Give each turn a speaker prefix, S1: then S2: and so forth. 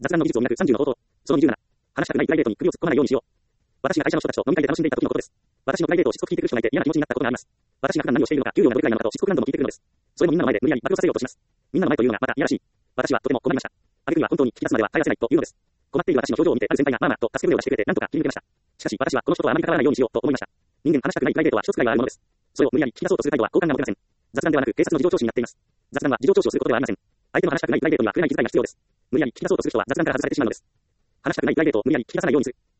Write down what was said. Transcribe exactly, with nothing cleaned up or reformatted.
S1: 雑談の技術を磨くさんじゅうの方法。そのにじゅうなな。話したくないプライベートに首を突っ込まないようにしよう。私が会社の人たちと飲み会で楽しんでいた時のことです。私のプライベートをしつこく聞いてくる人がいて嫌な気持ちになったことがあります。私が普段何をしているのか、給料がどれくらいなのかとしつこく何度も聞いてくるのです。それもみんなの前で無理やり暴露させようとします。みんなの前というのがまたいやらしい。私はとても困りました。あげくには本当に聞き出すまでは耐えらせないというのです。困っている私の表情を見てある先輩がまあまあと助け舟を出してくれて何とか切り抜けました。しかし私はこの人とはあまり関わらないようにしようと思いました。人間話したくないプライベートは一つくらいはあるものです。それを無理やり聞き出そうとする態度は好感が持てません。雑談ではなく警察の事情聴取になっています。雑談は事情聴取をすることではありません。相手の話したくないプライベートには触れない気遣いが必要です。無理やり聞き出そうとする人は雑談から外されてしまうのです。話したくないプライベートを無理やり聞き出さないようにする。